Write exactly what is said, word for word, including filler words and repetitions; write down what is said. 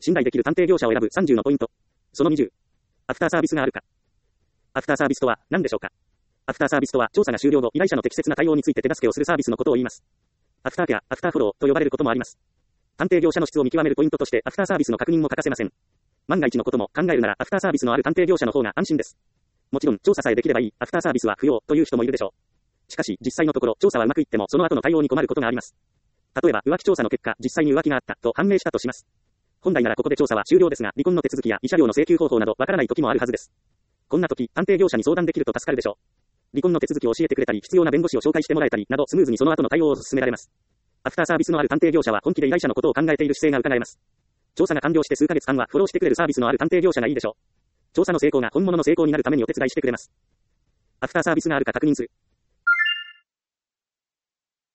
信頼できる探偵業者を選ぶさんじゅうのポイント。そのにじゅう。アフターサービスがあるか。アフターサービスとは何でしょうか。アフターサービスとは、調査が終了後、依頼者の適切な対応について手助けをするサービスのことを言います。アフターケア、アフターフォローと呼ばれることもあります。探偵業者の質を見極めるポイントとして、アフターサービスの確認も欠かせません。万が一のことも考えるなら、アフターサービスのある探偵業者の方が安心です。もちろん、調査さえできればいい、アフターサービスは不要という人もいるでしょう。しかし、実際のところ、調査はうまくいっても、その後の対応に困ることがあります。例えば、浮気調査の結果、実際に浮気があったと判明したとします。本来ならここで調査は終了ですが、離婚の手続きや慰謝料の請求方法などわからない時もあるはずです。こんな時、探偵業者に相談できると助かるでしょう。離婚の手続きを教えてくれたり、必要な弁護士を紹介してもらえたりなど、スムーズにその後の対応を進められます。アフターサービスのある探偵業者は本気で依頼者のことを考えている姿勢が伺えます。調査が完了して数ヶ月間はフォローしてくれるサービスのある探偵業者がいいでしょう。調査の成功が本物の成功になるためにお手伝いしてくれます。アフターサービスがあるか確認する。